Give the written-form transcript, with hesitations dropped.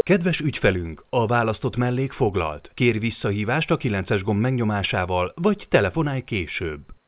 Kedves ügyfelünk, a választott mellék foglalt. Kérj visszahívást a 9-es gomb megnyomásával, vagy telefonálj később.